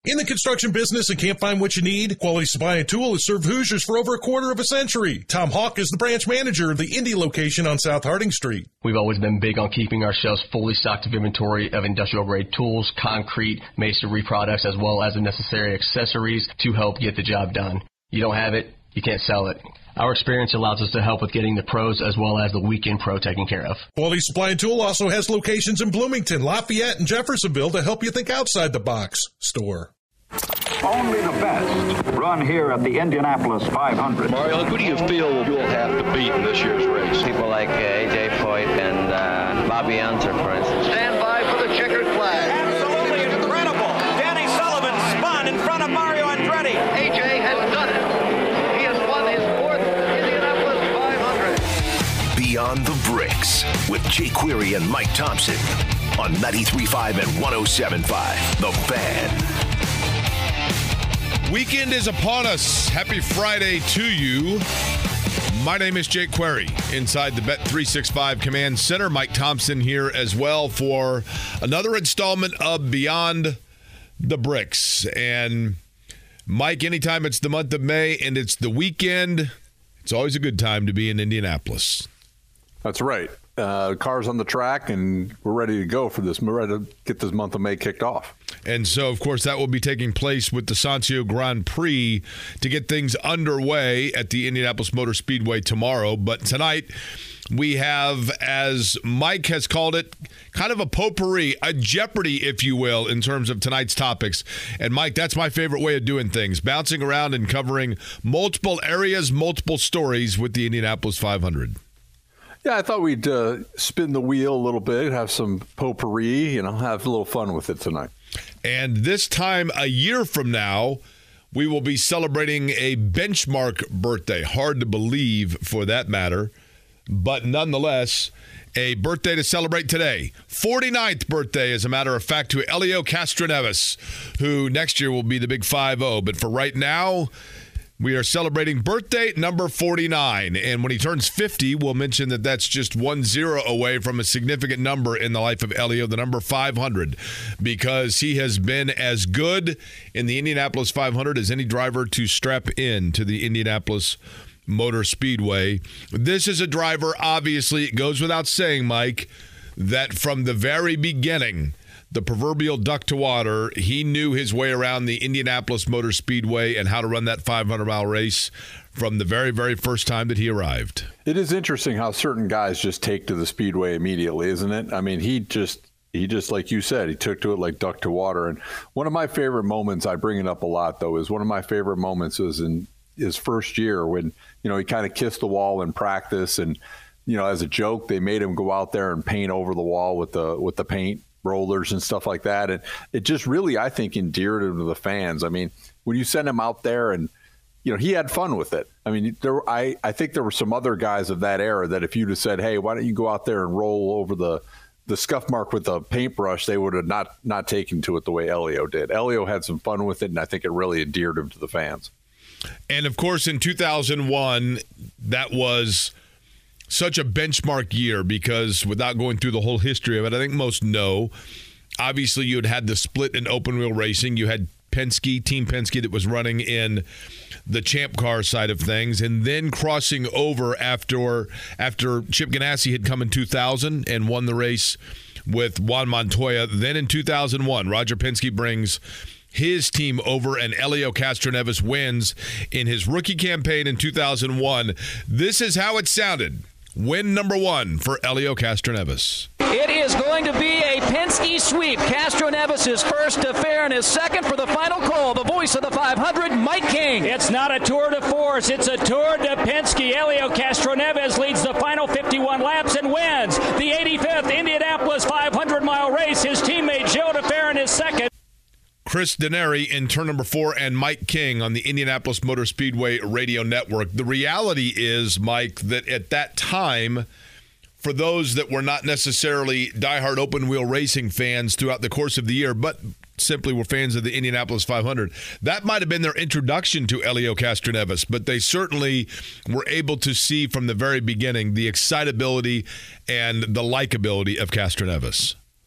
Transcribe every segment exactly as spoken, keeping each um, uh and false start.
In the construction business and can't find what you need? Quality Supply and Tool has served Hoosiers for over a quarter of a century. Tom Hawk is the branch manager of the Indy location on South Harding Street. We've always been big on keeping our shelves fully stocked of inventory of industrial-grade tools, concrete, masonry products, as well as the necessary accessories to help get the job done. You don't have it, you can't sell it. Our experience allows us to help with getting the pros as well as the weekend pro taken care of. Quality Supply and Tool also has locations in Bloomington, Lafayette, and Jeffersonville to help you think outside the box. Store. Only the best run here at the Indianapolis five hundred. Mario, who do you feel you'll have to beat in this year's race? People like uh, A J Foyt and uh, Bobby Unser, for instance. Stand by for the checkered flag. Absolutely incredible. Danny Sullivan spun in front of Mario Andretti. A J has done it. He has won his fourth Indianapolis five hundred. Beyond the Bricks with Jay Query and Mike Thompson on ninety-three point five and one oh seven point five. The Fan. Weekend is upon us. Happy Friday to you. My name is Jake Query inside the Bet three sixty-five Command Center. Mike Thompson here as well for another installment of Beyond the Bricks. And Mike, anytime it's the month of May and it's the weekend, it's always a good time to be in Indianapolis. That's right. Uh, cars on the track, and we're ready to go for this. We're ready to get this month of May kicked off. And so, of course, that will be taking place with the Sancio Grand Prix to get things underway at the Indianapolis Motor Speedway tomorrow. But tonight, we have, as Mike has called it, kind of a potpourri, a Jeopardy, if you will, in terms of tonight's topics. And, Mike, that's my favorite way of doing things, bouncing around and covering multiple areas, multiple stories with the Indianapolis five hundred. Yeah, I thought we'd uh, spin the wheel a little bit, have some potpourri, you know, have a little fun with it tonight. And this time a year from now, we will be celebrating a benchmark birthday. Hard to believe for that matter, but nonetheless, a birthday to celebrate today. forty-ninth birthday, as a matter of fact, to Helio Castroneves, who next year will be the big five oh. But for right now, we are celebrating birthday number forty-nine, and when he turns fifty, we'll mention that that's just one zero away from a significant number in the life of Helio, the number five hundred, because he has been as good in the Indianapolis five hundred as any driver to strap in to the Indianapolis Motor Speedway. This is a driver, obviously, it goes without saying, Mike, that from the very beginning, the proverbial duck to water, he knew his way around the Indianapolis Motor Speedway and how to run that five hundred mile race from the very, very first time that he arrived. It is interesting how certain guys just take to the Speedway immediately, isn't it? I mean, he just, he just, like you said, he took to it like duck to water. And one of my favorite moments, I bring it up a lot, though, is one of my favorite moments was in his first year when, you know, he kind of kissed the wall in practice. And, you know, as a joke, they made him go out there and paint over the wall with the with the paint rollers and stuff like that. And it just really, I think, endeared him to the fans. I mean, when you send him out there and, you know, he had fun with it. I mean, there, I, I think there were some other guys of that era that if you'd have said, hey, why don't you go out there and roll over the, the scuff mark with a paintbrush, they would have not, not taken to it the way Helio did. Helio had some fun with it, and I think it really endeared him to the fans. And, of course, in two thousand one, that was such a benchmark year because without going through the whole history of it, I think most know, obviously you had had the split in open wheel racing. You had Penske, Team Penske that was running in the Champ Car side of things, and then crossing over after after Chip Ganassi had come in two thousand and won the race with Juan Montoya. Then in two thousand one, Roger Penske brings his team over, and Helio Castroneves wins in his rookie campaign in two thousand one. This is how it sounded. Win number one for Helio Castroneves. It is going to be a Penske sweep. Castroneves is first to fair and is second for the final call. The voice of the five hundred, Mike King. It's not a tour de force. It's a tour de Penske. Helio Castroneves leads the final fifty-one laps and wins the eighty-fifth Indianapolis five hundred mile race. His teammate Joe DeFerrin is second. Chris Denari in turn number four and Mike King on the Indianapolis Motor Speedway radio network. The reality is, Mike, that at that time, for those that were not necessarily diehard open-wheel racing fans throughout the course of the year, but simply were fans of the Indianapolis five hundred, that might have been their introduction to Helio Castroneves, but they certainly were able to see from the very beginning the excitability and the likability of Castroneves.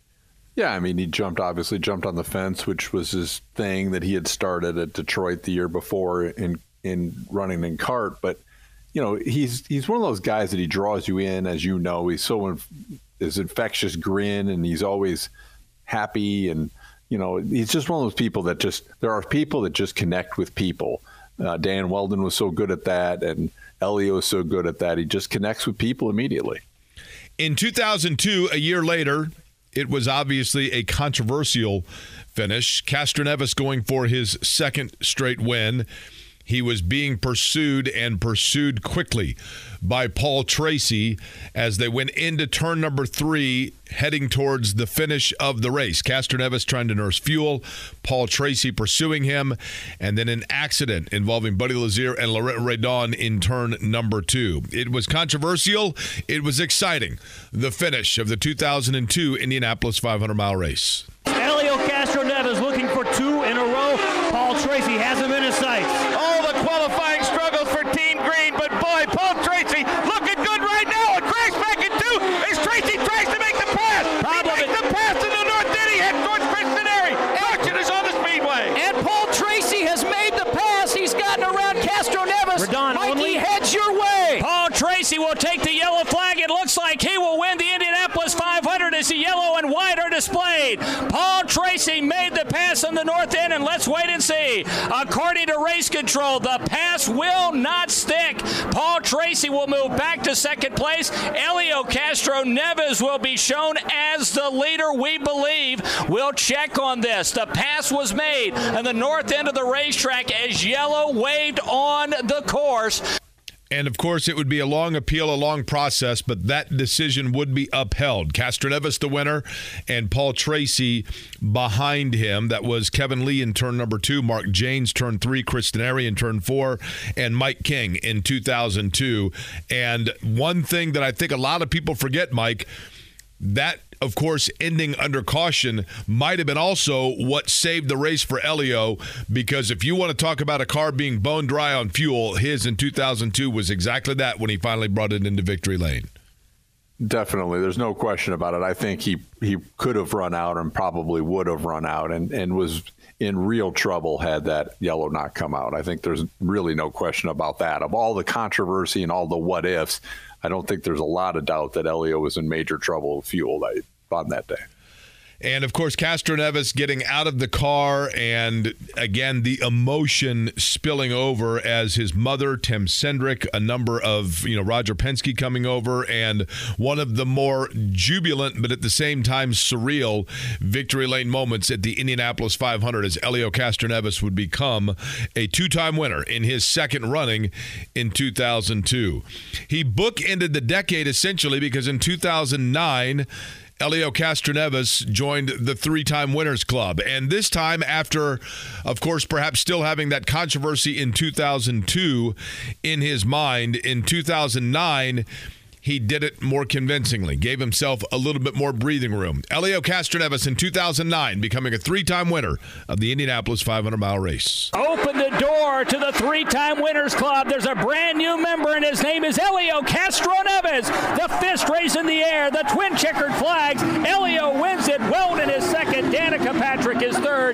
Yeah, I mean, he jumped, obviously jumped on the fence, which was his thing that he had started at Detroit the year before in in running in kart. But, you know, he's he's one of those guys that he draws you in, as you know. He's so inf- his infectious grin, and he's always happy. And, you know, he's just one of those people that just, there are people that just connect with people. Uh, Dan Weldon was so good at that, and Elio is so good at that. He just connects with people immediately. In two thousand two, a year later, it was obviously a controversial finish. Castroneves going for his second straight win. He was being pursued and pursued quickly by Paul Tracy as they went into turn number three, heading towards the finish of the race. Castroneves trying to nurse fuel, Paul Tracy pursuing him, and then an accident involving Buddy Lazier and Laurent Redon in turn number two. It was controversial. It was exciting. The finish of the two thousand two Indianapolis five hundred mile race. Elio Castroneves looking for two in a row. Paul Tracy has him in his sights. All the qualifying struggles for Team Green, but boy, Paul Tracy looking good right now. A crash back in two as Tracy tries to make the pass. Problem he makes the pass to the north end. He heads towards Cristianeri. Action is on the speedway. And Paul Tracy has made the pass. He's gotten around Castroneves. Redon Mikey, only. heads your way. Paul Tracy will take the yellow flag. It looks like he will win the Indianapolis five hundred as the yellow and white are displayed. Paul Tracy made the pass on the north end, and let's wait and see. According to race control, the pass will not stick. Paul Tracy will move back to second place. Elio Castroneves will be shown as the leader, we believe. We'll check on this. The pass was made on the north end of the racetrack as yellow waved on the course. And, of course, it would be a long appeal, a long process, but that decision would be upheld. Castroneves the winner, and Paul Tracy behind him. That was Kevin Lee in turn number two, Mark Janes turn three, Cristianeri in turn four, and Mike King in two thousand two. And one thing that I think a lot of people forget, Mike, that, of course, ending under caution might have been also what saved the race for Elio, because if you want to talk about a car being bone dry on fuel, his in two thousand two was exactly that when he finally brought it into victory lane. Definitely. There's no question about it. I think he, he could have run out and probably would have run out and, and was in real trouble had that yellow not come out. I think there's really no question about that. Of all the controversy and all the what ifs, I don't think there's a lot of doubt that Elio was in major trouble with fuel that, on that day. And, of course, Castroneves getting out of the car, and, again, the emotion spilling over as his mother, Tim Cendrick, a number of, you know, Roger Penske coming over, and one of the more jubilant but at the same time surreal victory lane moments at the Indianapolis five hundred as Elio Castroneves would become a two-time winner in his second running in two thousand two. He bookended the decade, essentially, because in two thousand nine, Elio Castroneves joined the three-time Winners Club. And this time after, of course, perhaps still having that controversy in two thousand two in his mind, in two thousand nine, he did it more convincingly, gave himself a little bit more breathing room. Elio Castroneves in two thousand nine becoming a three-time winner of the Indianapolis five hundred mile race. Open the door to the three-time Winners Club. There's a brand new member, and his name is Elio Castroneves. The fist raised in the air, the twin checkered flags. Elio wins it. Weldon is second. Danica Patrick is third.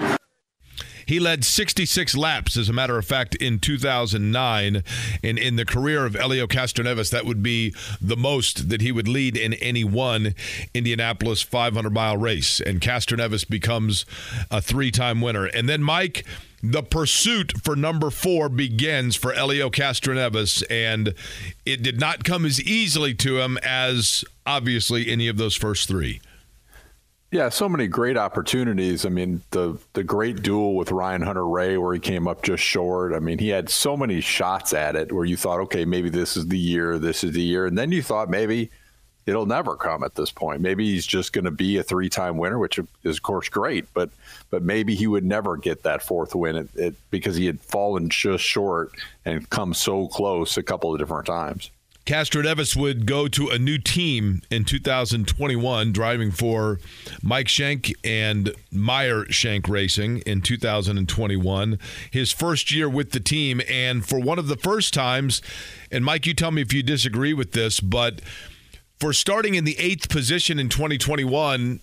He led sixty-six laps, as a matter of fact, in two thousand nine. And in the career of Elio Castroneves, that would be the most that he would lead in any one Indianapolis five hundred mile race. And Castroneves becomes a three-time winner. And then, Mike, the pursuit for number four begins for Elio Castroneves, and it did not come as easily to him as, obviously, any of those first three. Yeah, so many great opportunities. I mean, the the great duel with Ryan Hunter-Reay where he came up just short. I mean, he had so many shots at it where you thought, okay, maybe this is the year, this is the year. And then you thought maybe it'll never come at this point. Maybe he's just going to be a three-time winner, which is, of course, great. But but maybe he would never get that fourth win it, it, because he had fallen just short and come so close a couple of different times. Castroneves would go to a new team in two thousand twenty-one, driving for Mike Shank and Meyer Shank Racing in two thousand twenty-one. His first year with the team, and for one of the first times, and Mike, you tell me if you disagree with this, but for starting in the eighth position in twenty twenty-one,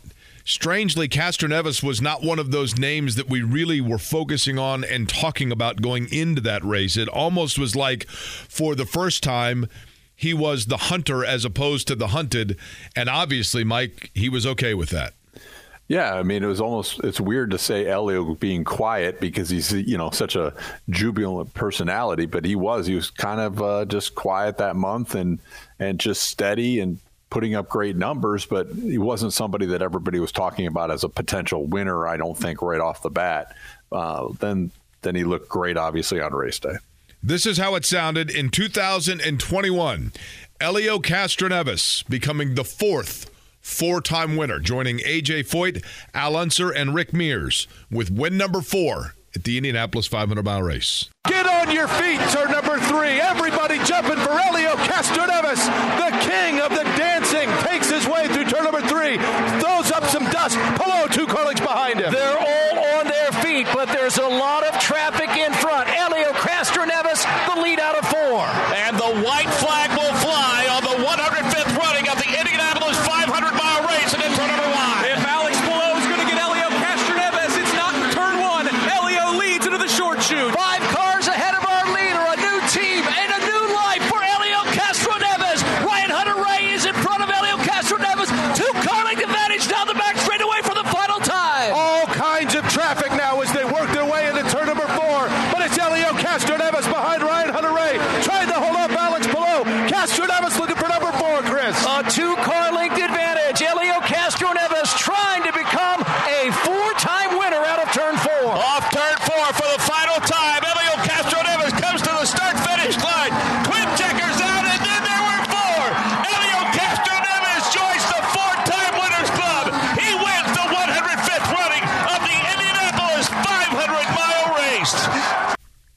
strangely, Castroneves was not one of those names that we really were focusing on and talking about going into that race. It almost was like, for the first time, he was the hunter as opposed to the hunted. And obviously, Mike, he was okay with that. Yeah, I mean, it was almost, it's weird to say Elio being quiet because he's, you know, such a jubilant personality, but he was, he was kind of uh, just quiet that month and, and just steady and putting up great numbers, but he wasn't somebody that everybody was talking about as a potential winner, I don't think, right off the bat. Uh, then, then he looked great, obviously, on race day. This is how it sounded in two thousand twenty-one. Elio Castroneves becoming the fourth four-time winner, joining A J Foyt, Al Unser, and Rick Mears with win number four at the Indianapolis five hundred mile race. Get on your feet, turn number three. Everybody jumping for Elio Castroneves. The king of the dancing takes his way through turn number three. Throws up some dust. Hello, two car lengths behind him. They're all on their feet, but there's a lot of traffic in front. Elio Castroneves, the lead out of four. And the white flag will fly on the one hundred fifth running of the Indianapolis five hundred mile race in turn number one. If Alex Palou is going to get Elio Castroneves, it's not turn one. Elio leads into the short chute. Five cars ahead of our leader, a new team and a new life for Elio Castroneves. Ryan Hunter-Reay is in front of Elio Castroneves. Two car length advantage down the back straightaway for the final time. All kinds of traffic now as they work their way into turn number four, but it's Elio Castroneves behind Ryan Hunter-Reay, trying to hold up Alex Palou. Castroneves looking for number four, Chris. A two car length advantage. Elio Castroneves trying to become a four-time winner out of turn four. Off turn four for the final time. Elio Castroneves comes to the start-finish line. Twin checkers out, and then there were four. Elio Castroneves joins the four-time winners club. He wins the one hundred fifth running of the Indianapolis five hundred mile race.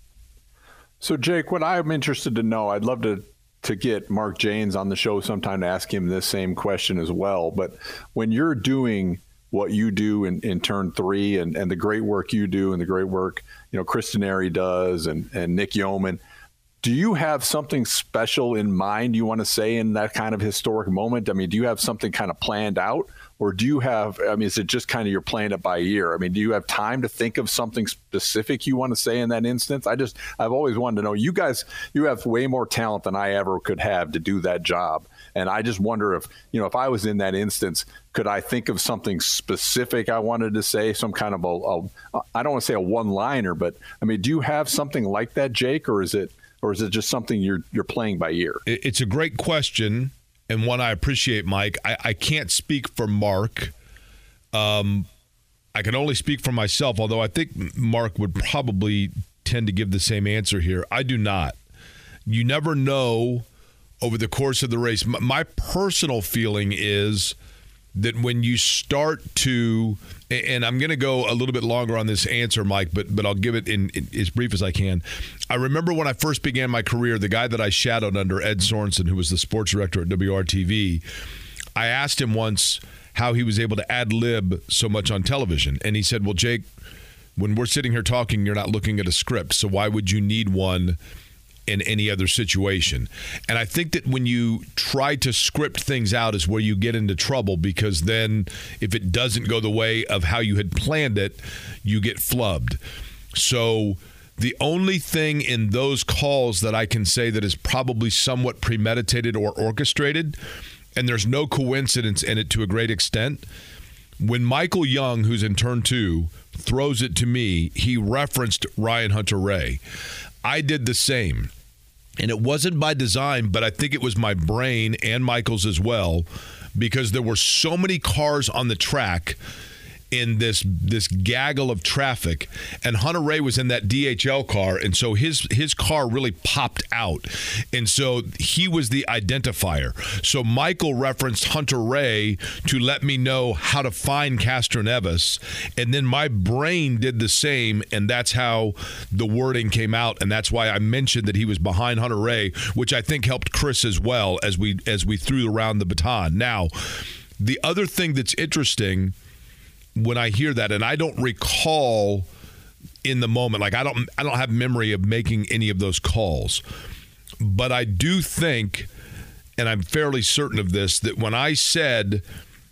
So, Jake, what I'm interested to know, I'd love to to get Mark Jaynes on the show sometime to ask him this same question as well. But when you're doing what you do in, in turn three and, and the great work you do and the great work, you know, Chris Denari does and, and Nick Yeoman, do you have something special in mind you want to say in that kind of historic moment? I mean, do you have something kind of planned out? Or do you have, I mean, is it just kind of you're playing it by ear? I mean, do you have time to think of something specific you want to say in that instance? I just, I've always wanted to know, you guys, you have way more talent than I ever could have to do that job. And I just wonder if, you know, if I was in that instance, could I think of something specific I wanted to say, some kind of a, a I don't want to say a one-liner, but I mean, do you have something like that, Jake, or is it, or is it just something you're you're playing by ear? It's a great question. And one I appreciate, Mike. I, I can't speak for Mark. Um, I can only speak for myself, although I think Mark would probably tend to give the same answer here. I do not. You never know over the course of the race. My, my personal feeling is that when you start to, and I'm going to go a little bit longer on this answer, Mike, but but I'll give it in, in as brief as I can. I remember when I first began my career, the guy that I shadowed under, Ed Sorensen, who was the sports director at W R T V, I asked him once how he was able to ad-lib so much on television. And he said, well, Jake, when we're sitting here talking, you're not looking at a script, so why would you need one in any other situation? And I think that when you try to script things out is where you get into trouble, because then if it doesn't go the way of how you had planned it, you get flubbed. So the only thing in those calls that I can say that is probably somewhat premeditated or orchestrated, and there's no coincidence in it to a great extent, when Michael Young, who's in turn two, throws it to me, he referenced Ryan Hunter-Reay. I did the same. And it wasn't by design, but I think it was my brain and Michael's as well, because there were so many cars on the track in this this gaggle of traffic, and Hunter-Reay was in that D H L car, and so his his car really popped out, and so he was the identifier. So Michael referenced Hunter-Reay to let me know how to find Castroneves, and then my brain did the same, and that's how the wording came out, and that's why I mentioned that he was behind Hunter-Reay, which I think helped Chris as well as we as we threw around the baton. Now, the other thing that's interesting when I hear that, and I don't recall in the moment, like I don't I don't have memory of making any of those calls, but I do think, and I'm fairly certain of this, that when I said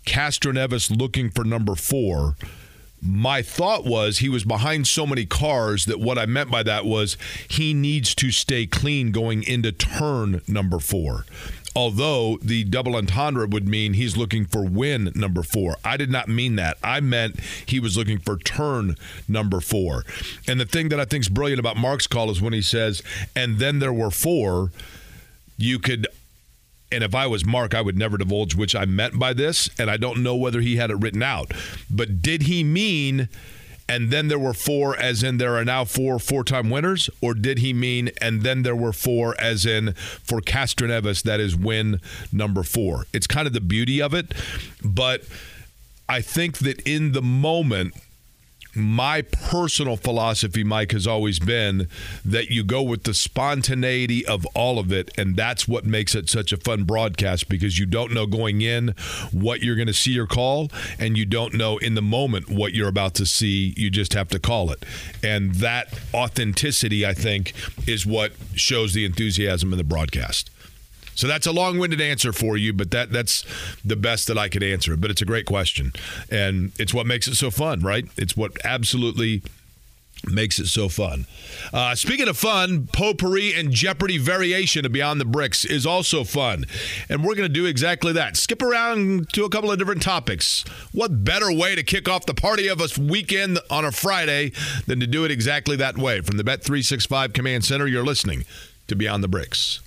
Castroneves looking for number four, my thought was he was behind so many cars that what I meant by that was he needs to stay clean going into turn number four. Although the double entendre would mean he's looking for win number four. I did not mean that. I meant he was looking for turn number four. And the thing that I think is brilliant about Mark's call is when he says, and then there were four, you could, and if I was Mark, I would never divulge which I meant by this, and I don't know whether he had it written out. But did he mean, and then there were four, as in there are now four four-time winners? Or did he mean, and then there were four, as in for Castroneves, that is win number four? It's kind of the beauty of it. But I think that in the moment, my personal philosophy, Mike, has always been that you go with the spontaneity of all of it, and that's what makes it such a fun broadcast, because you don't know going in what you're going to see or call, and you don't know in the moment what you're about to see. You just have to call it. And that authenticity, I think, is what shows the enthusiasm in the broadcast. So that's a long-winded answer for you, but that that's the best that I could answer. But it's a great question, and it's what makes it so fun, right? It's what absolutely makes it so fun. Uh, speaking of fun, potpourri and Jeopardy variation of Beyond the Bricks is also fun, and we're going to do exactly that. Skip around to a couple of different topics. What better way to kick off the party of a weekend on a Friday than to do it exactly that way? From the Bet three sixty-five Command Center, you're listening to Beyond the Bricks.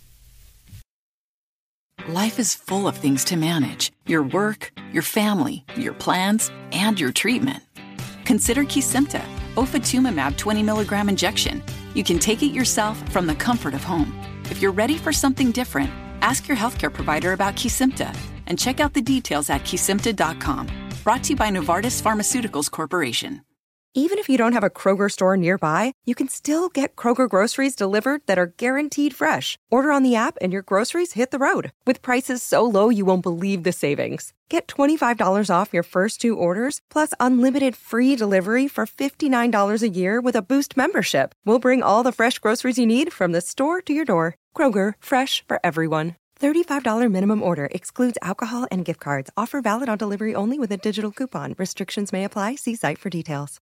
Life is full of things to manage. Your work, your family, your plans, and your treatment. Consider Kesimpta, ofatumumab twenty milligram injection. You can take it yourself from the comfort of home. If you're ready for something different, ask your healthcare provider about Kesimpta and check out the details at kesimpta dot com. Brought to you by Novartis Pharmaceuticals Corporation. Even if you don't have a Kroger store nearby, you can still get Kroger groceries delivered that are guaranteed fresh. Order on the app and your groceries hit the road with prices so low you won't believe the savings. Get twenty-five dollars off your first two orders, plus unlimited free delivery for fifty-nine dollars a year with a Boost membership. We'll bring all the fresh groceries you need from the store to your door. Kroger, fresh for everyone. thirty-five dollars minimum order excludes alcohol and gift cards. Offer valid on delivery only with a digital coupon. Restrictions may apply. See site for details.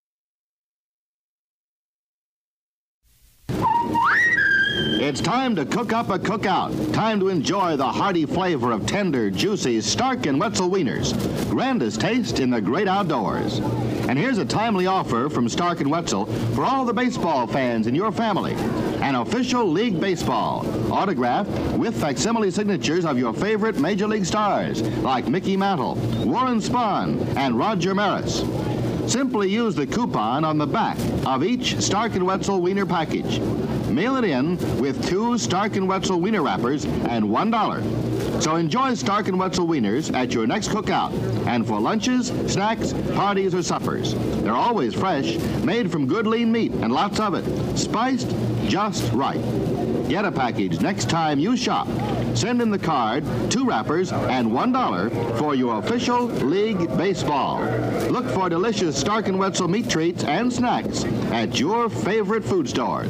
It's time to cook up a cookout. Time to enjoy the hearty flavor of tender, juicy Stark and Wetzel wieners. Grandest taste in the great outdoors. And here's a timely offer from Stark and Wetzel for all the baseball fans in your family. An official League Baseball, autographed with facsimile signatures of your favorite Major League stars like Mickey Mantle, Warren Spahn, and Roger Maris. Simply use the coupon on the back of each Stark and Wetzel wiener package. Mail it in with two Stark and Wetzel wiener wrappers and one dollar. So enjoy Stark and Wetzel wieners at your next cookout and for lunches, snacks, parties, or suppers. They're always fresh, made from good lean meat and lots of it, spiced just right. Get a package next time you shop. Send in the card, two wrappers, and one dollar for your official League Baseball. Look for delicious Stark and Wetzel meat treats and snacks at your favorite food store.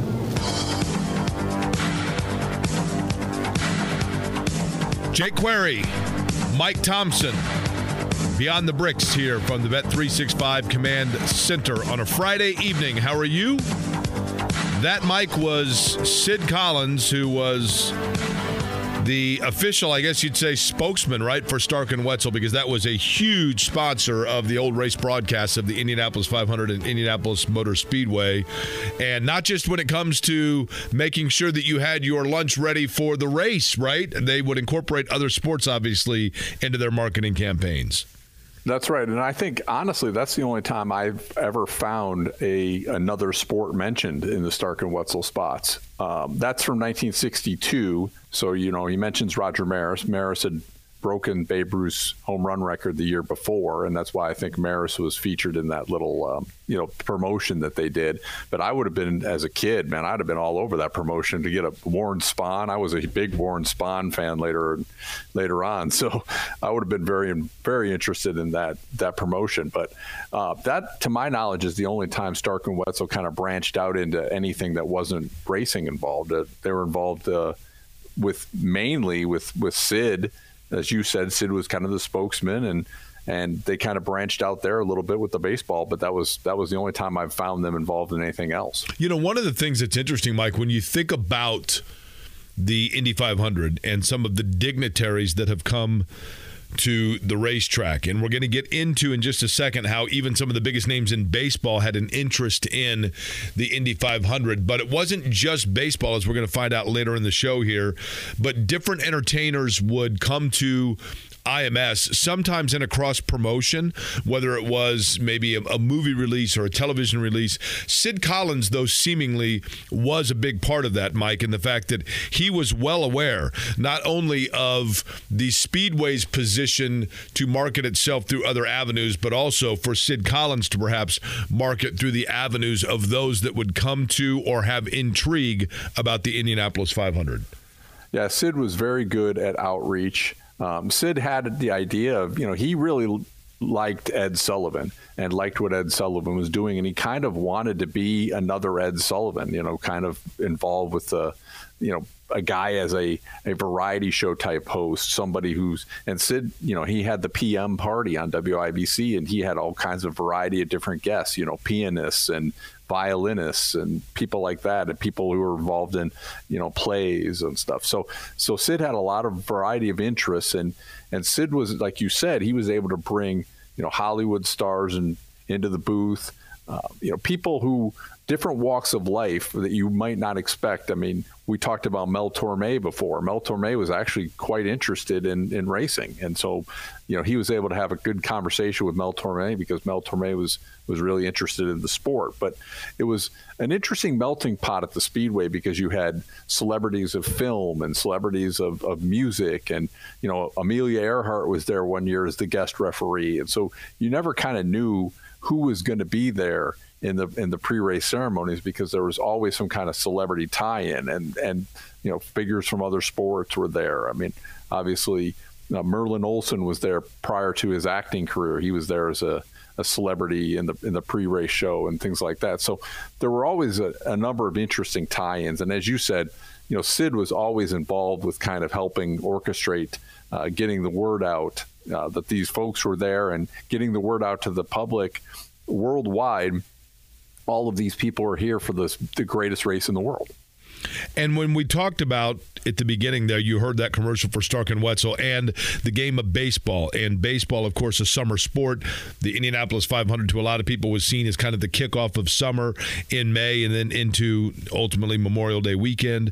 Jake Query, Mike Thompson, Beyond the Bricks here from the Bet three sixty-five Command Center on a Friday evening. How are you? That Mike was Sid Collins, who was the official, I guess you'd say, spokesman, right, for Stark and Wetzel, because that was a huge sponsor of the old race broadcasts of the Indianapolis five hundred and Indianapolis Motor Speedway. And not just when it comes to making sure that you had your lunch ready for the race, right? They would incorporate other sports, obviously, into their marketing campaigns. That's right. And I think, honestly, that's the only time I've ever found a another sport mentioned in the Stark and Wetzel spots. Um, that's from nineteen sixty-two. So, you know, he mentions Roger Maris. Maris had broken Babe Ruth's home run record the year before, and that's why I think Maris was featured in that little, um, you know, promotion that they did. But I would have been, as a kid, man, I'd have been all over that promotion to get a Warren Spahn. I was a big Warren Spahn fan later later on, so I would have been very, very interested in that that promotion. But uh, that, to my knowledge, is the only time Stark and Wetzel kind of branched out into anything that wasn't racing involved. Uh, they were involved uh, with mainly with with Sid as you said, Sid was kind of the spokesman, and and they kind of branched out there a little bit with the baseball, but that was that was the only time I've found them involved in anything else. You know, one of the things that's interesting, Mike, when you think about the Indy five hundred and some of the dignitaries that have come to the racetrack, and we're going to get into in just a second how even some of the biggest names in baseball had an interest in the Indy five hundred, but it wasn't just baseball, as we're going to find out later in the show here, but different entertainers would come to I M S, sometimes in a cross promotion, whether it was maybe a, a movie release or a television release. Sid Collins, though, seemingly was a big part of that, Mike, and the fact that he was well aware not only of the Speedway's position to market itself through other avenues, but also for Sid Collins to perhaps market through the avenues of those that would come to or have intrigue about the Indianapolis five hundred. Yeah, Sid was very good at outreach. Um, Sid had the idea of, you know, he really liked Ed Sullivan and liked what Ed Sullivan was doing, and he kind of wanted to be another Ed Sullivan, you know, kind of involved with the, you know, a guy as a, a variety show type host, somebody who's, and Sid, you know, he had the P M party on W I B C, and he had all kinds of variety of different guests, you know, pianists and violinists and people like that, and people who were involved in, you know, plays and stuff. So, so Sid had a lot of variety of interests, and, and Sid was, like you said, he was able to bring, you know, Hollywood stars and into the booth, uh, you know, people who, different walks of life that you might not expect. I mean, we talked about Mel Torme before. Mel Torme was actually quite interested in, in racing. And so, you know, he was able to have a good conversation with Mel Torme because Mel Torme was, was really interested in the sport. But it was an interesting melting pot at the Speedway because you had celebrities of film and celebrities of, of music. And, you know, Amelia Earhart was there one year as the guest referee. And so you never kind of knew who was going to be there in the in the pre-race ceremonies because there was always some kind of celebrity tie-in, and and you know, figures from other sports were there. I mean, obviously uh, Merlin Olsen was there prior to his acting career. He was there as a, a celebrity in the in the pre-race show and things like that. So there were always a, a number of interesting tie-ins, and as you said, you know, Sid was always involved with kind of helping orchestrate uh, getting the word out uh, that these folks were there and getting the word out to the public worldwide. All of these people are here for this, the greatest race in the world. And when we talked about at the beginning there, you heard that commercial for Stark and Wetzel and the game of baseball. And baseball, of course, a summer sport. The Indianapolis five hundred to a lot of people was seen as kind of the kickoff of summer in May and then into ultimately Memorial Day weekend.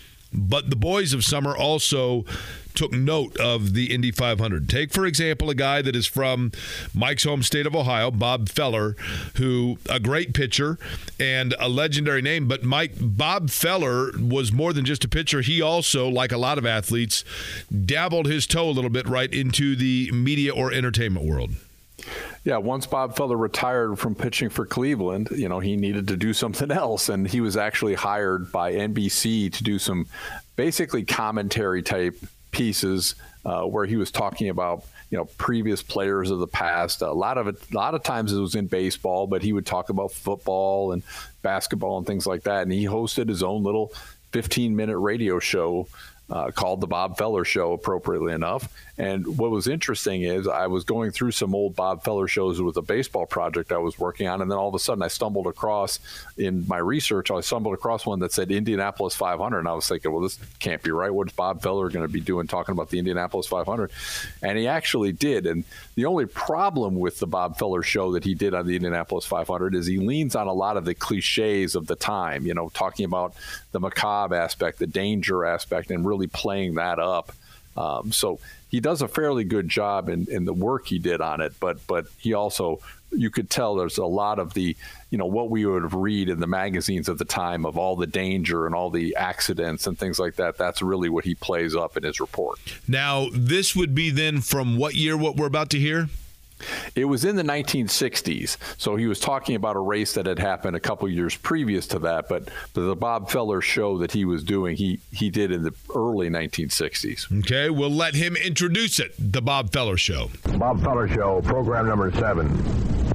But the boys of summer also took note of the Indy five hundred. Take, for example, a guy that is from Mike's home state of Ohio, Bob Feller, who a great pitcher and a legendary name. But Mike, Bob Feller was more than just a pitcher. He also, like a lot of athletes, dabbled his toe a little bit right into the media or entertainment world. Yeah, once Bob Feller retired from pitching for Cleveland, you know, he needed to do something else, and he was actually hired by N B C to do some basically commentary type pieces uh, where he was talking about, you know, previous players of the past. A lot of it, a lot of times it was in baseball, but he would talk about football and basketball and things like that. And he hosted his own little fifteen minute radio show Uh, called the Bob Feller Show, appropriately enough. And what was interesting is I was going through some old Bob Feller shows with a baseball project I was working on, and then all of a sudden I stumbled across, in my research, I stumbled across one that said Indianapolis five hundred, and I was thinking, well, this can't be right. What's Bob Feller going to be doing talking about the Indianapolis five hundred? And he actually did. And the only problem with the Bob Feller Show that he did on the Indianapolis five hundred is he leans on a lot of the cliches of the time, you know, talking about the macabre aspect, the danger aspect, and really playing that up. Um, so he does a fairly good job in, in the work he did on it, but but he also, you could tell there's a lot of the, you know, what we would read in the magazines at the time of all the danger and all the accidents and things like that. That's really what he plays up in his report. Now, this would be then from what year, what we're about to hear? It was in the nineteen sixties. So he was talking about a race that had happened a couple years previous to that, but the Bob Feller Show that he was doing, he he did in the early nineteen sixties. Okay, we'll let him introduce it, the Bob Feller Show. Bob Feller Show, program number seven.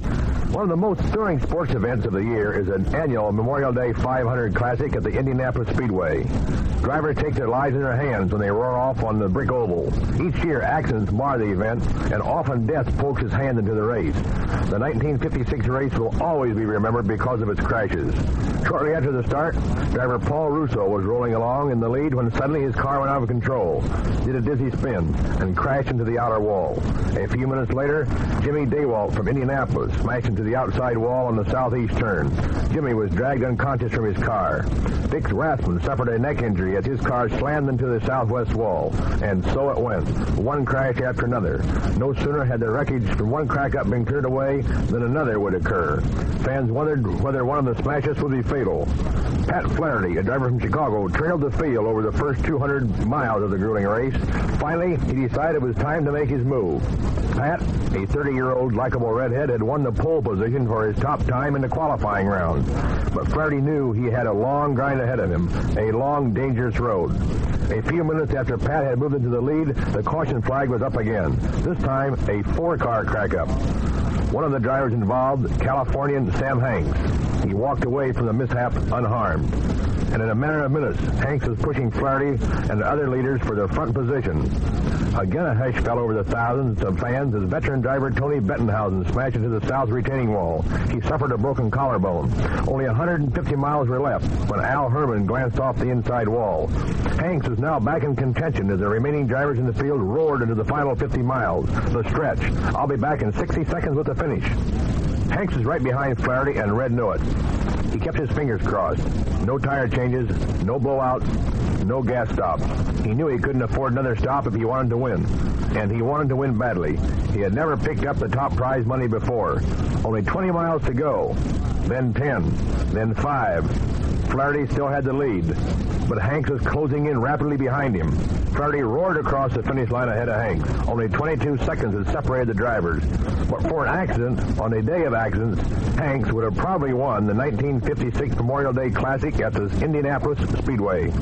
One of the most stirring sports events of the year is an annual Memorial Day five hundred Classic at the Indianapolis Speedway. Drivers take their lives in their hands when they roar off on the brick oval. Each year, accidents mar the event, and often death pokes its hand into the race. The nineteen fifty-six race will always be remembered because of its crashes. Shortly after the start, driver Paul Russo was rolling along in the lead when suddenly his car went out of control, did a dizzy spin, and crashed into the outer wall. A few minutes later, Jimmy Daywalt from Indianapolis smashed into the outside wall on the southeast turn. Jimmy was dragged unconscious from his car. Dix Rathman suffered a neck injury as his car slammed into the southwest wall. And so it went, one crash after another. No sooner had the wreckage from one crack-up been cleared away than another would occur. Fans wondered whether one of the smashes would be fatal. Pat Flaherty, a driver from Chicago, trailed the field over the first two hundred miles of the grueling race. Finally, he decided it was time to make his move. Pat, a thirty-year-old likable redhead, had won the pole position for his top time in the qualifying round. But Flaherty knew he had a long grind ahead of him, a long, dangerous road. A few minutes after Pat had moved into the lead, the caution flag was up again. This time, a four-car crack-up. One of the drivers involved, Californian Sam Hanks. He walked away from the mishap unharmed. And in a matter of minutes, Hanks was pushing Flaherty and the other leaders for their front position. Again, a hush fell over the thousands of fans as veteran driver Tony Bettenhausen smashed into the south retaining wall. He suffered a broken collarbone. Only one hundred fifty miles were left when Al Herman glanced off the inside wall. Hanks is now back in contention as the remaining drivers in the field roared into the final fifty miles, the stretch. I'll be back in sixty seconds with the finish. Hanks is right behind Flaherty, and Red knew it. He kept his fingers crossed. No tire changes, no blowouts, no gas stops. He knew he couldn't afford another stop if he wanted to win. And he wanted to win badly. He had never picked up the top prize money before. Only twenty miles to go. Then ten. Then five. Flaherty still had the lead, but Hanks was closing in rapidly behind him. Flaherty roared across the finish line ahead of Hanks. Only twenty-two seconds had separated the drivers. But for an accident, on a day of accidents, Hanks would have probably won the nineteen fifty-six Memorial Day Classic at the Indianapolis Speedway.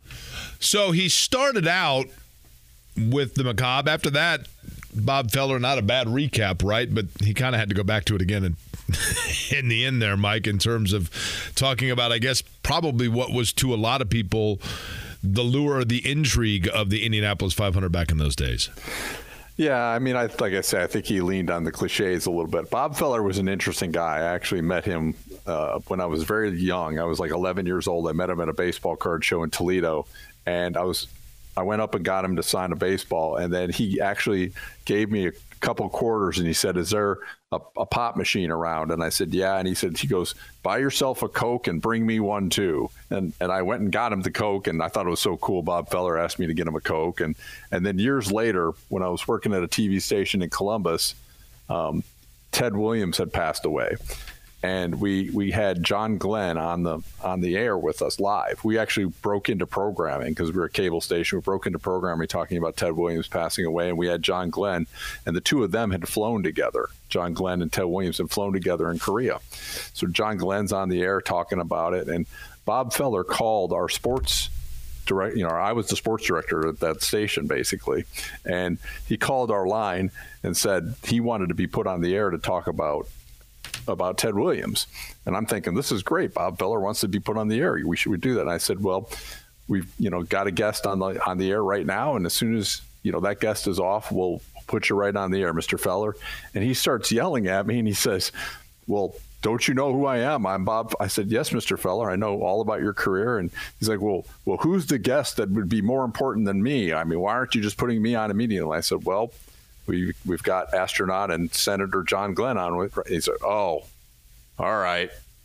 So he started out with the macabre. After that, Bob Feller, not a bad recap, right? But he kind of had to go back to it again in, in the end there, Mike, in terms of talking about, I guess, probably what was to a lot of people the lure, the intrigue of the Indianapolis five hundred back in those days. Yeah, I mean, I, like I said, I think he leaned on the cliches a little bit. Bob Feller was an interesting guy. I actually met him uh, when I was very young. I was like eleven years old. I met him at a baseball card show in Toledo, and I was I went up and got him to sign a baseball, and then he actually gave me a couple quarters, and he said, is there a, a pop machine around? And I said, yeah. And he said, he goes, buy yourself a Coke and bring me one too. And and I went and got him the Coke, and I thought it was so cool. Bob Feller asked me to get him a Coke. And, and then years later, when I was working at a T V station in Columbus, um, Ted Williams had passed away. And we we had John Glenn on the on the air with us live. We actually broke into programming because we were a cable station. We broke into programming talking about Ted Williams passing away, and we had John Glenn, and the two of them had flown together. John Glenn and Ted Williams had flown together in Korea. So John Glenn's on the air talking about it, and Bob Feller called our sports direct. You know, I was the sports director at that station basically, and he called our line and said he wanted to be put on the air to talk about. about Ted Williams. And I'm thinking, this is great. Bob Feller wants to be put on the air. We should we do that. And I said, well, we've, you know, got a guest on the on the air right now. And as soon as, you know, that guest is off, we'll put you right on the air, Mister Feller. And he starts yelling at me and he says, well, don't you know who I am? I'm Bob. I said, yes, Mister Feller. I know all about your career. And he's like, well, well, who's the guest that would be more important than me? I mean, why aren't you just putting me on immediately? I said, well, We, we've got astronaut and Senator John Glenn on with. He said, oh, all right.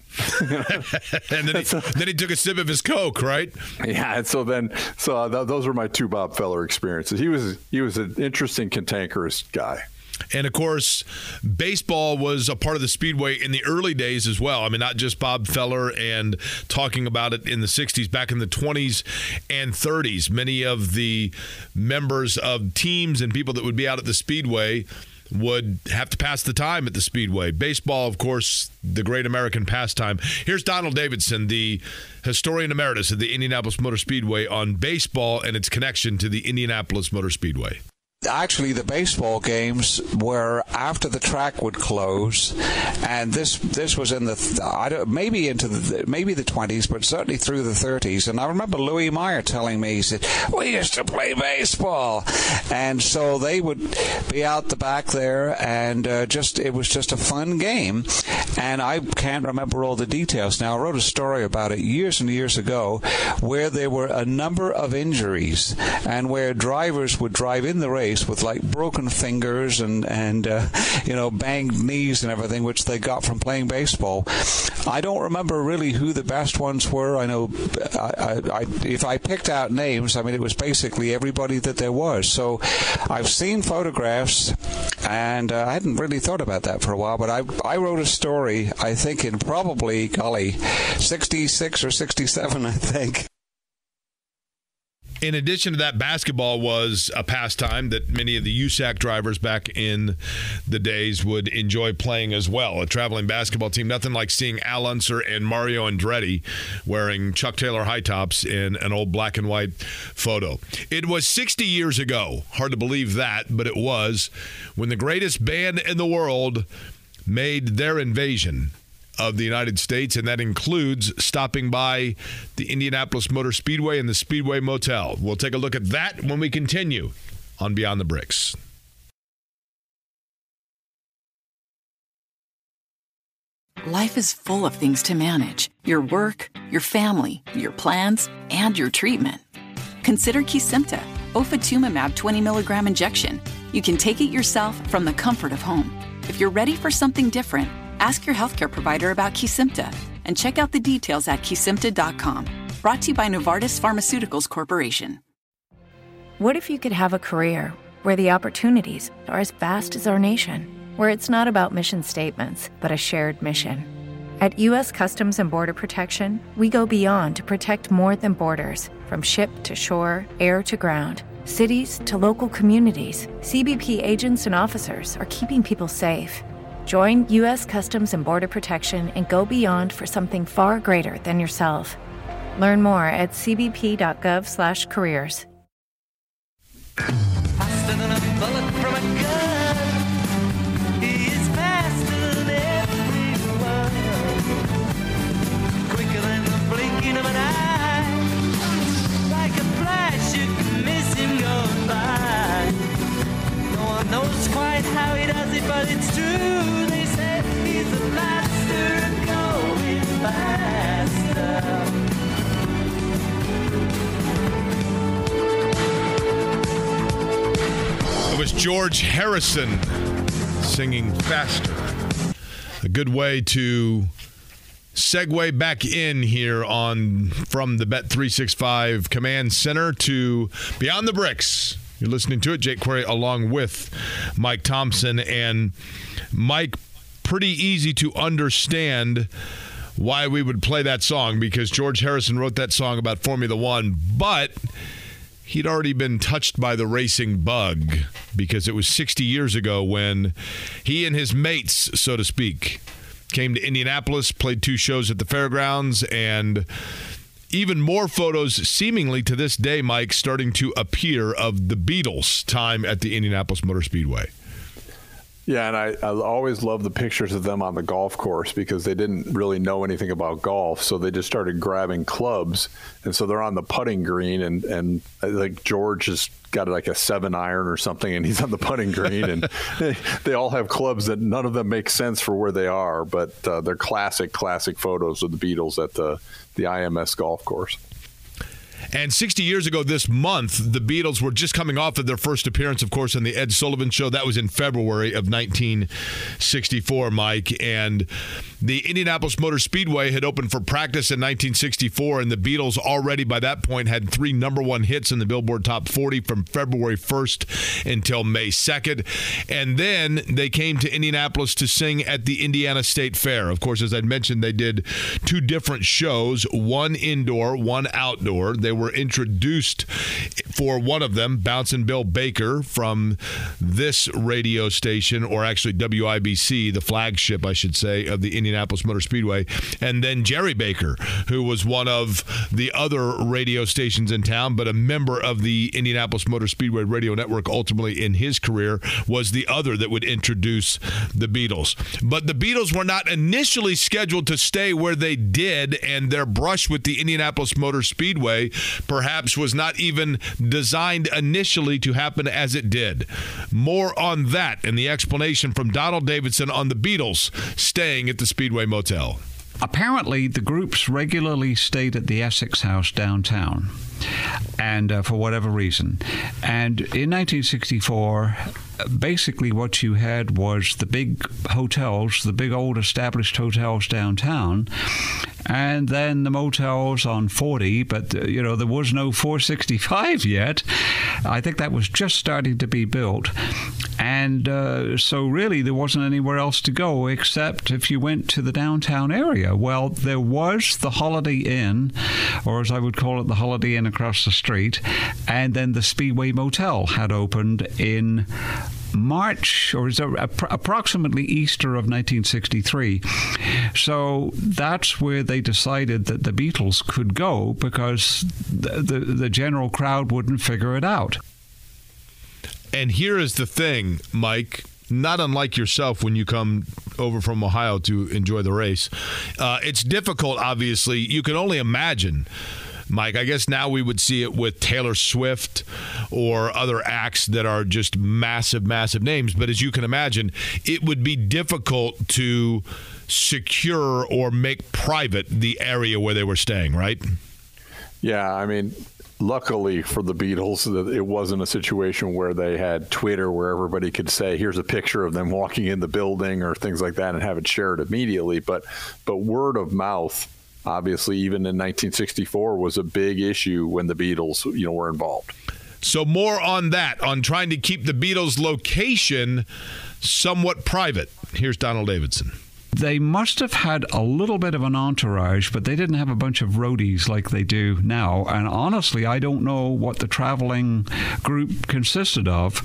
and then he, then he took a sip of his Coke, right? Yeah. And so then, so th- those were my two Bob Feller experiences. He was he was an interesting, cantankerous guy. And, of course, baseball was a part of the Speedway in the early days as well. I mean, not just Bob Feller and talking about it in the sixties, back in the twenties and thirties. Many of the members of teams and people that would be out at the Speedway would have to pass the time at the Speedway. Baseball, of course, the great American pastime. Here's Donald Davidson, the historian emeritus of the Indianapolis Motor Speedway, on baseball and its connection to the Indianapolis Motor Speedway. Actually, the baseball games were after the track would close, and this this was in the I don't, maybe into the maybe the twenties, but certainly through the thirties. And I remember Louis Meyer telling me, he said, "We used to play baseball," and so they would be out the back there, and uh, just it was just a fun game. And I can't remember all the details now. I wrote a story about it years and years ago, where there were a number of injuries, and where drivers would drive in the race with like broken fingers and and uh, you know banged knees and everything, which they got from playing baseball. I don't remember really who the best ones were. I know I, I, I, if I picked out names, I mean it was basically everybody that there was. So I've seen photographs, and uh, I hadn't really thought about that for a while. But I I wrote a story, I think in probably golly sixty-six or sixty-seven, I think. In addition to that, basketball was a pastime that many of the U S A C drivers back in the days would enjoy playing as well. A traveling basketball team, nothing like seeing Al Unser and Mario Andretti wearing Chuck Taylor high tops in an old black and white photo. It was sixty years ago, hard to believe that, but it was, when the greatest band in the world made their invasion of the United States, and that includes stopping by the Indianapolis Motor Speedway and the Speedway Motel. We'll take a look at that when we continue on Beyond the Bricks. Life is full of things to manage. Your work, your family, your plans, and your treatment. Consider Kesimpta, ofatumumab twenty milligram injection. You can take it yourself from the comfort of home. If you're ready for something different, ask your healthcare provider about Kesimpta and check out the details at kesimpta dot com. Brought to you by Novartis Pharmaceuticals Corporation. What if you could have a career where the opportunities are as vast as our nation, where it's not about mission statements, but a shared mission? At U S Customs and Border Protection, we go beyond to protect more than borders, from ship to shore, air to ground. Cities to local communities, C B P agents and officers are keeping people safe. Join U S Customs and Border Protection and go beyond for something far greater than yourself. Learn more at c b p dot gov slash careers. Faster than a bullet from a gun. He is faster than everyone. Quicker than the blinking of an eye. Like a flash, you can miss him going by. No one knows quite how he does it, but it's true. They say he's a master of going faster. It was George Harrison singing Faster. A good way to segue back in here on from the Bet three sixty-five Command Center to Beyond the Bricks. You're listening to it. Jake Query along with Mike Thompson. And Mike, pretty easy to understand why we would play that song, because George Harrison wrote that song about Formula One, but he'd already been touched by the racing bug, because it was sixty years ago when he and his mates, so to speak, came to Indianapolis, played two shows at the fairgrounds, and even more photos seemingly to this day, Mike, starting to appear of the Beatles' time at the Indianapolis Motor Speedway. Yeah, and I, I always love the pictures of them on the golf course, because they didn't really know anything about golf, so they just started grabbing clubs, and so they're on the putting green, and, and like George has got like a seven iron or something, and he's on the putting green, and they, they all have clubs that none of them make sense for where they are, but uh, they're classic, classic photos of the Beatles at the, the I M S golf course. And sixty years ago this month, the Beatles were just coming off of their first appearance, of course, on the Ed Sullivan Show. That was in February of nineteen sixty-four, Mike. And the Indianapolis Motor Speedway had opened for practice in nineteen sixty-four, and the Beatles already by that point had three number one hits in the Billboard Top forty from February first until May second. And then they came to Indianapolis to sing at the Indiana State Fair. Of course, as I mentioned, they did two different shows, one indoor, one outdoor. They were introduced for one of them, Bouncin' Bill Baker from this radio station, or actually W I B C, the flagship, I should say, of the Indianapolis Motor Speedway, and then Jerry Baker, who was one of the other radio stations in town, but a member of the Indianapolis Motor Speedway radio network ultimately in his career, was the other that would introduce the Beatles. But the Beatles were not initially scheduled to stay where they did, and their brush with the Indianapolis Motor Speedway perhaps was not even designed initially to happen as it did. More on that and the explanation from Donald Davidson on the Beatles staying at the Speedway Motel. Apparently, the groups regularly stayed at the Essex House downtown, and uh, for whatever reason. And in nineteen sixty-four, basically what you had was the big hotels, the big old established hotels downtown, and then the motels on forty, but, uh, you know, there was no four sixty-five yet. I think that was just starting to be built. And uh, so really there wasn't anywhere else to go except if you went to the downtown area. Well, there was the Holiday Inn, or as I would call it, the Holiday Inn across the street, and then the Speedway Motel had opened in March, or is it approximately Easter of nineteen sixty-three. So that's where they decided that the Beatles could go, because the, the, the general crowd wouldn't figure it out. And here is the thing, Mike, not unlike yourself when you come over from Ohio to enjoy the race. Uh, it's difficult, obviously. You can only imagine, Mike, I guess now we would see it with Taylor Swift or other acts that are just massive, massive names. But as you can imagine, it would be difficult to secure or make private the area where they were staying, right? Yeah, I mean, luckily for the Beatles, it wasn't a situation where they had Twitter where everybody could say, here's a picture of them walking in the building or things like that and have it shared immediately. But but word of mouth, obviously, even in nineteen sixty-four, was a big issue when the Beatles, you know, were involved. So more on that, on trying to keep the Beatles' location somewhat private. Here's Donald Davidson. They must have had a little bit of an entourage, but they didn't have a bunch of roadies like they do now. And honestly, I don't know what the traveling group consisted of,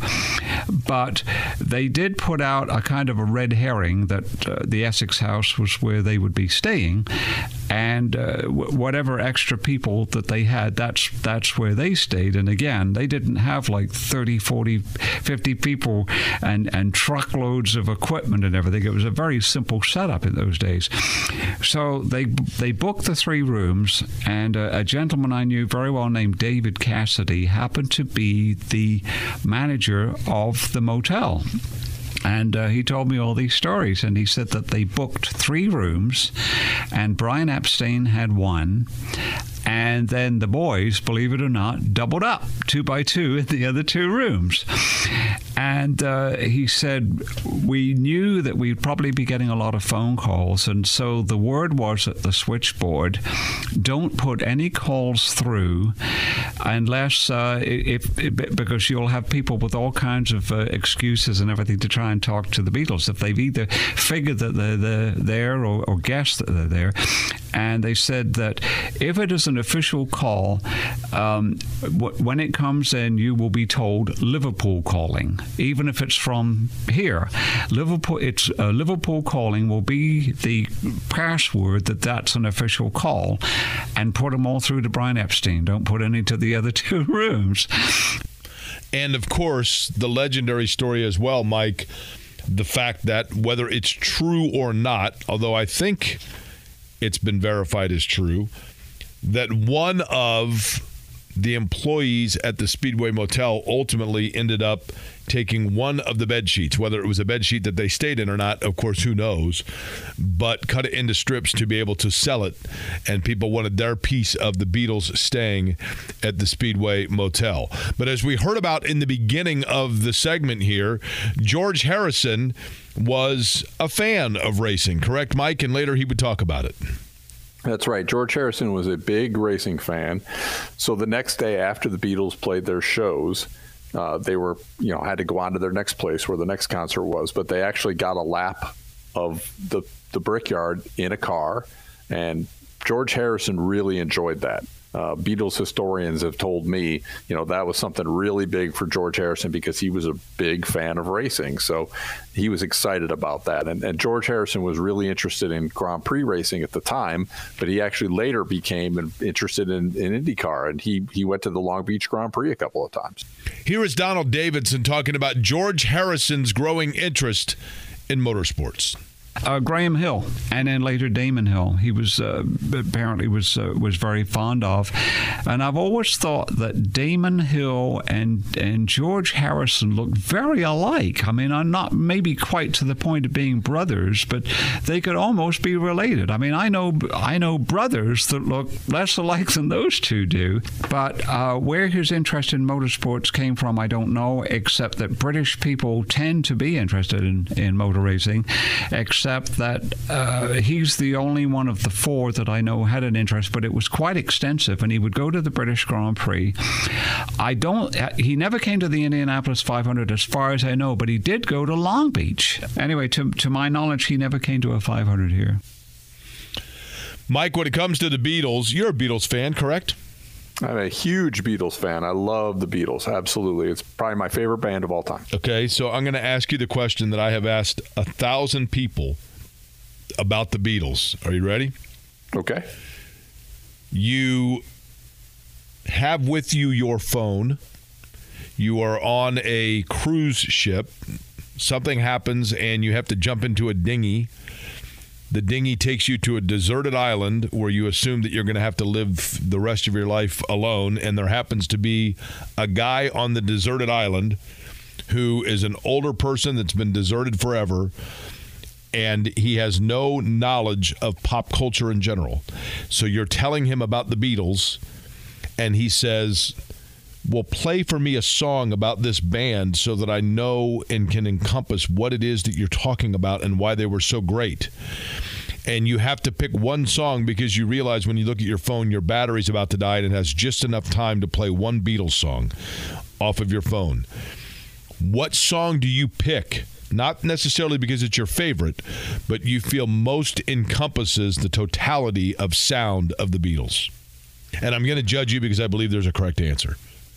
but they did put out a kind of a red herring that uh, the Essex House was where they would be staying, and uh, w- whatever extra people that they had, that's that's where they stayed. And again, they didn't have like thirty, forty, fifty people and, and truckloads of equipment and everything. It was a very simple setup up in those days. So they they booked the three rooms, and a, a gentleman I knew very well named David Cassidy happened to be the manager of the motel. And uh, he told me all these stories, and he said that they booked three rooms, and Brian Epstein had one, and then the boys, believe it or not, doubled up, two by two, in the other two rooms. And uh, he said, we knew that we'd probably be getting a lot of phone calls, and so the word was at the switchboard, don't put any calls through unless, uh, if, if because you'll have people with all kinds of uh, excuses and everything to try and talk to the Beatles if they've either figured that they're, they're there or, or guessed that they're there. And they said that if it is an official call, um, w- when it comes in, you will be told Liverpool calling, even if it's from here. Liverpool, it's uh, Liverpool calling will be the password that that's an official call, and put them all through to Brian Epstein. Don't put any to the other two rooms. And of course, the legendary story as well, Mike, the fact that whether it's true or not, although I think it's been verified as true, that one of the employees at the Speedway Motel ultimately ended up taking one of the bed sheets, whether it was a bed sheet that they stayed in or not, of course, who knows, but cut it into strips to be able to sell it, and people wanted their piece of the Beatles staying at the Speedway Motel. But as we heard about in the beginning of the segment here, George Harrison was a fan of racing, correct, Mike? And later he would talk about it. That's right. George Harrison was a big racing fan. So the next day after the Beatles played their shows, uh, they were, you know, had to go on to their next place where the next concert was. But they actually got a lap of the, the Brickyard in a car. And George Harrison really enjoyed that. uh, Beatles historians have told me, you know, that was something really big for George Harrison because he was a big fan of racing. So he was excited about that. And, and George Harrison was really interested in Grand Prix racing at the time, but he actually later became interested in, in IndyCar, and he, he went to the Long Beach Grand Prix a couple of times. Here is Donald Davidson talking about George Harrison's growing interest in motorsports. Uh, Graham Hill, and then later Damon Hill. He was uh, apparently was uh, was very fond of, and I've always thought that Damon Hill and and George Harrison looked very alike. I mean, I'm not maybe quite to the point of being brothers, but they could almost be related. I mean, I know I know brothers that look less alike than those two do. But uh, where his interest in motorsports came from, I don't know. Except that British people tend to be interested in in motor racing. Except Except that uh, he's the only one of the four that I know had an interest, but it was quite extensive, and he would go to the British Grand Prix. I don't. He never came to the Indianapolis five hundred, as far as I know, but he did go to Long Beach. Anyway, to to my knowledge, he never came to a five hundred here. Mike, when it comes to the Beatles, you're a Beatles fan, correct? I'm a huge Beatles fan. I love the Beatles. Absolutely. It's probably my favorite band of all time. Okay, so I'm going to ask you the question that I have asked a thousand people about the Beatles. Are you ready? Okay. You have with you your phone. You are on a cruise ship. Something happens and you have to jump into a dinghy. The dinghy takes you to a deserted island where you assume that you're going to have to live the rest of your life alone, and there happens to be a guy on the deserted island who is an older person that's been deserted forever, and he has no knowledge of pop culture in general. So you're telling him about the Beatles, and he says, well, play for me a song about this band so that I know and can encompass what it is that you're talking about and why they were so great. And you have to pick one song because you realize when you look at your phone, your battery's about to die and it has just enough time to play one Beatles song off of your phone. What song do you pick? Not necessarily because it's your favorite, but you feel most encompasses the totality of sound of the Beatles. And I'm going to judge you because I believe there's a correct answer.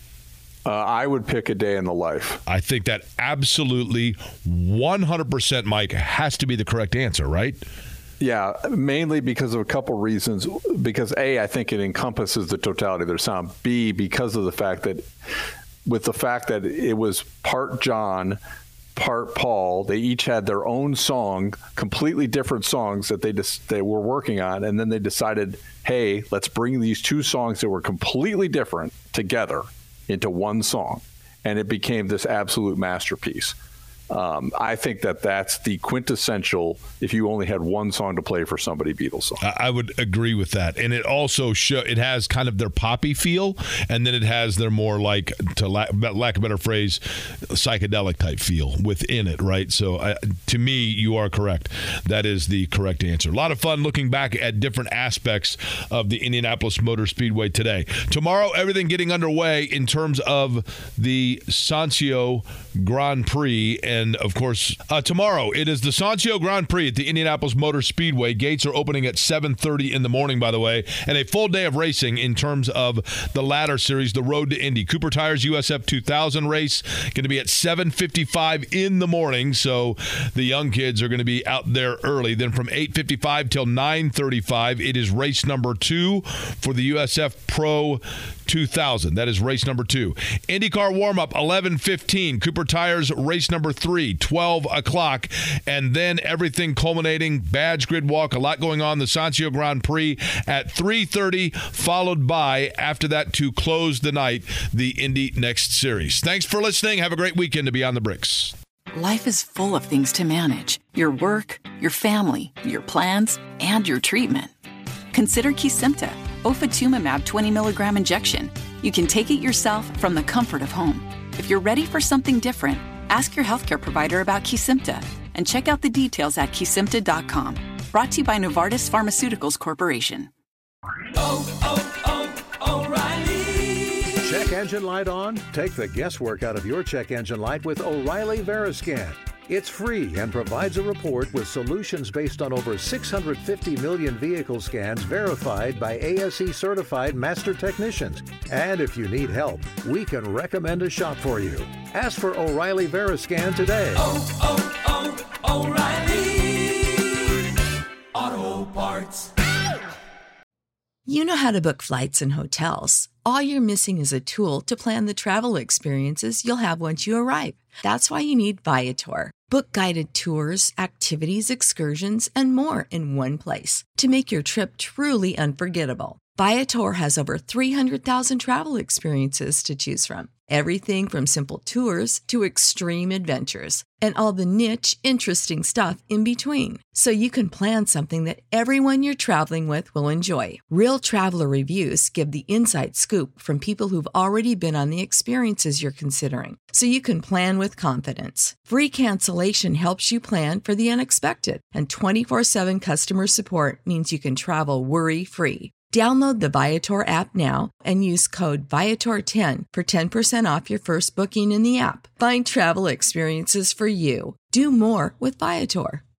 Uh, I would pick A Day in the Life. I think that absolutely one hundred percent, Mike, has to be the correct answer, right? Yeah, mainly because of a couple reasons. Because A, I think it encompasses the totality of their sound. B, because of the fact that, with the fact that it was part John, part Paul, they each had their own song, completely different songs that they just they were working on, and then they decided, hey, let's bring these two songs that were completely different together into one song, and it became this absolute masterpiece. Um, I think that that's the quintessential, if you only had one song to play for somebody, Beatles song. I would agree with that. And it also show it has kind of their poppy feel, and then it has their more like, to lack, lack of a better phrase, psychedelic type feel within it, right? So I, to me, you are correct. That is the correct answer. A lot of fun looking back at different aspects of the Indianapolis Motor Speedway today. Tomorrow, everything getting underway in terms of the Sancio Grand Prix. And, of course, uh, tomorrow it is the Sancio Grand Prix at the Indianapolis Motor Speedway. Gates are opening at seven thirty in the morning, by the way, and a full day of racing in terms of the ladder series, the Road to Indy. Cooper Tires U S F two thousand race going to be at seven fifty-five in the morning, so the young kids are going to be out there early. Then from eight fifty-five till nine thirty-five, it is race number two for the U S F Pro two thousand. That is race number two. IndyCar warm-up, eleven fifteen. Cooper Tires race number three, twelve o'clock. And then everything culminating, badge grid walk, a lot going on, the Sancio Grand Prix at three thirty, followed by, after that, to close the night, the Indy Next Series. Thanks for listening. Have a great weekend to Beyond the Bricks. Life is full of things to manage. Your work, your family, your plans, and your treatment. Consider Kesimpta, ofatumumab twenty milligram injection. You can take it yourself from the comfort of home. If you're ready for something different, ask your healthcare provider about Kesimpta and check out the details at kesimpta dot com. Brought to you by Novartis Pharmaceuticals Corporation. Oh, oh, oh, O'Reilly. Check engine light on? Take the guesswork out of your check engine light with O'Reilly Veriscan. It's free and provides a report with solutions based on over six hundred fifty million vehicle scans verified by A S E certified master technicians. And if you need help, we can recommend a shop for you. Ask for O'Reilly Veriscan today. Oh, oh, oh, O'Reilly Auto Parts. You know how to book flights and hotels. All you're missing is a tool to plan the travel experiences you'll have once you arrive. That's why you need Viator. Book guided tours, activities, excursions, and more in one place to make your trip truly unforgettable. Viator has over three hundred thousand travel experiences to choose from. Everything from simple tours to extreme adventures and all the niche, interesting stuff in between. So you can plan something that everyone you're traveling with will enjoy. Real traveler reviews give the inside scoop from people who've already been on the experiences you're considering. So you can plan with confidence. Free cancellation helps you plan for the unexpected. And twenty-four seven customer support means you can travel worry-free. Download the Viator app now and use code Viator ten for ten percent off your first booking in the app. Find travel experiences for you. Do more with Viator.